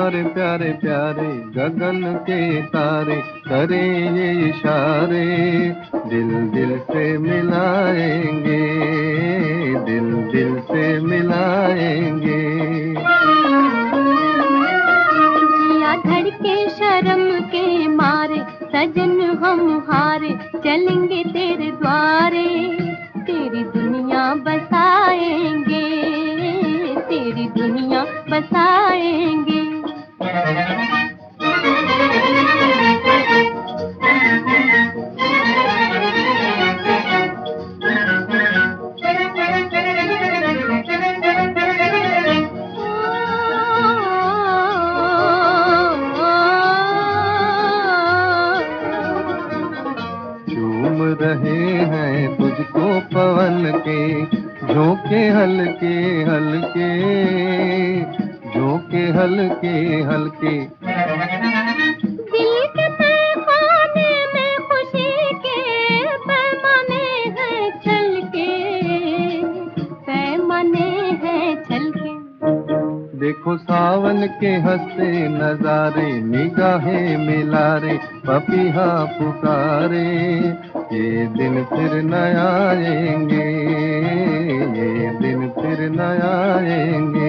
तुम्हारे प्यारे प्यारे गगन के तारे करें ये इशारे, दिल दिल से मिलाएंगे, दिल दिल से मिलाएंगे। जिया धड़के शर्म के मारे सजन हम हारे, चलेंगे तेरे द्वारे, तेरी दुनिया बसाएंगे, तेरी दुनिया बसाएंगे। झूम रहे हैं तुझको पवन के झोंके हल्के हल्के, झोंके हल्के हल्के। दिल के तहखाने में खुशी के पैमाने हैं छलके, पैमाने हैं छलके। देखो सावन के हंसते नजारे, निगाहें मिला रे पपीहा पुकारे, ये दिन फिर न आएंगे, ये दिन फिर न आएंगे।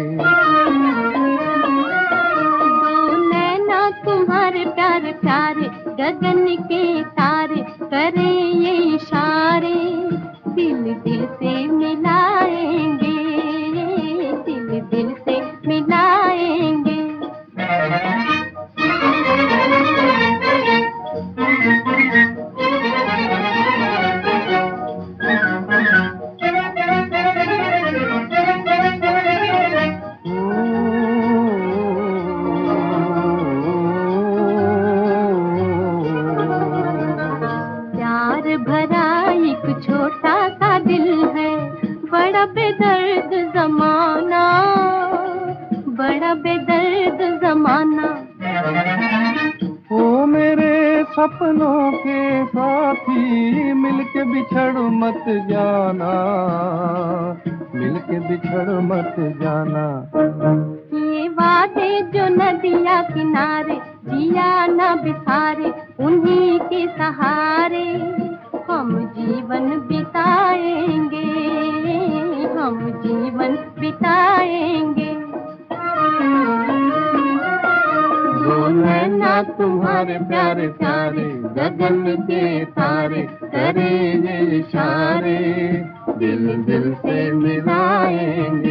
दो नैना तुम्हारे प्यारे प्यारे गगन के तारे करें ये इशारे, दिल दिल से मिलाएंगे, दिल दिल से मिलाएंगे। प्यार भरा एक छोटा सा दिल है, बड़ा बेदर्द जमाना, बड़ा बेदर्द जमाना। ओ मेरे सपनों के साथी मिलके बिछड़ मत जाना, मिलके बिछड़ मत जाना। ये वादे जो नदिया किनारे जिया न बिसारे, उन्हीं के सहारे हम जीवन बिताएंगे, हम जीवन बिताएंगे। दो नैना तुम्हारे प्यारे प्यारे गगन के तारे करें ये इशारे, दिल दिल से मिलाएंगे।